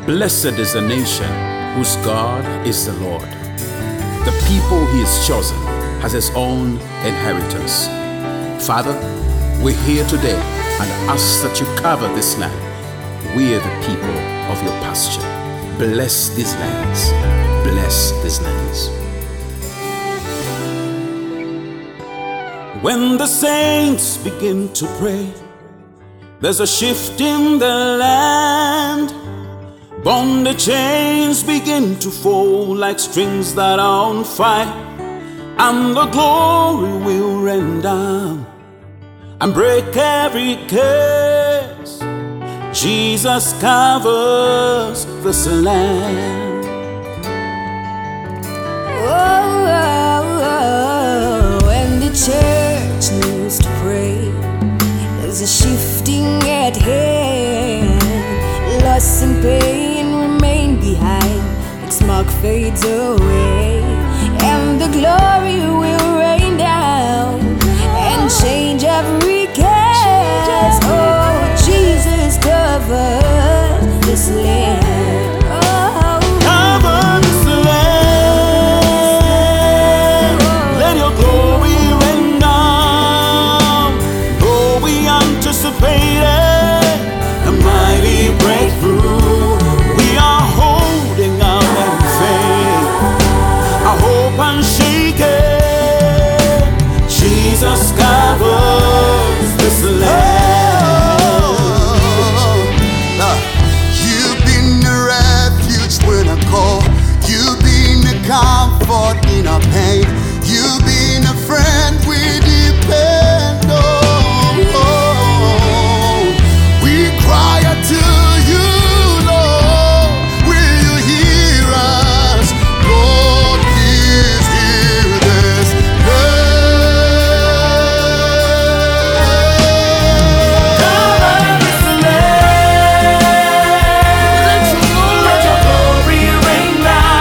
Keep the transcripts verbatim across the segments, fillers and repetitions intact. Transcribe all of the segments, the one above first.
Blessed is the nation whose God is the Lord, the people he has chosen as his own inheritance. Father, we're here today and ask that you cover this land. We are the people of your pasture. Bless these lands. Bless these lands. When the saints begin to pray, there's a shift in the land. Bondage chains begin to fall like strings that are on fire, and the glory will rain down and break every curse. Jesus covers this land. Oh, oh, oh, when the church needs to pray, there's a shifting at hand. Loss and pain remain behind, its smoke fades away, and the glory will rain down and change every case. Oh, Jesus covers this land. Oh, cover this land. Let your glory rain down. Though we anticipated a mighty breakthrough, we are holding out in faith, our hope unshaken. Jesus covers this land. Comfort in our pain, you being a friend we depend on. We cry out to you, Lord, will you hear us? Lord, please hear this prayer. Cover this land. Let your glory rain down.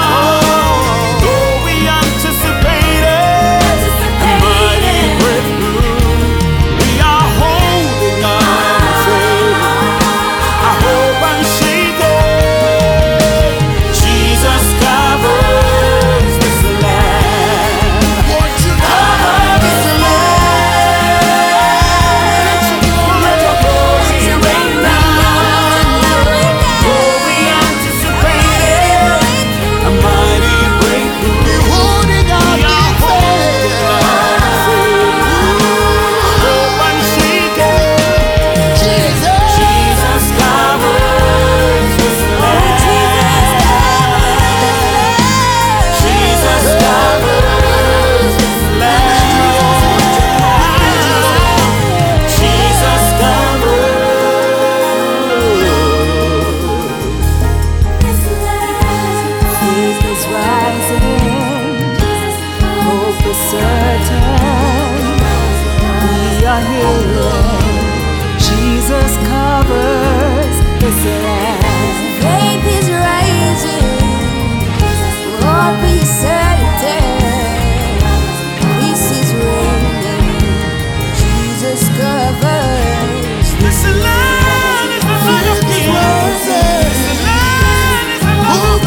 Certain we are healing. Jesus covers this land. Faith is rising. Lord, be certain. This is raining. Jesus covers this land. Is the land of peace. This land is the land of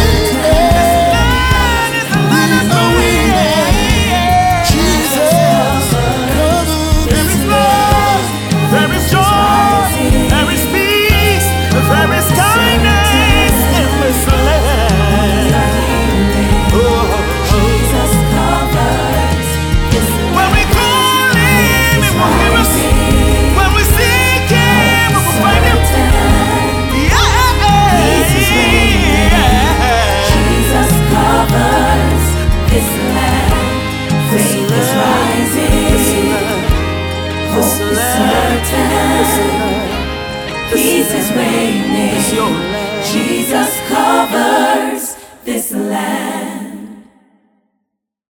peace is raining. Jesus covers this land.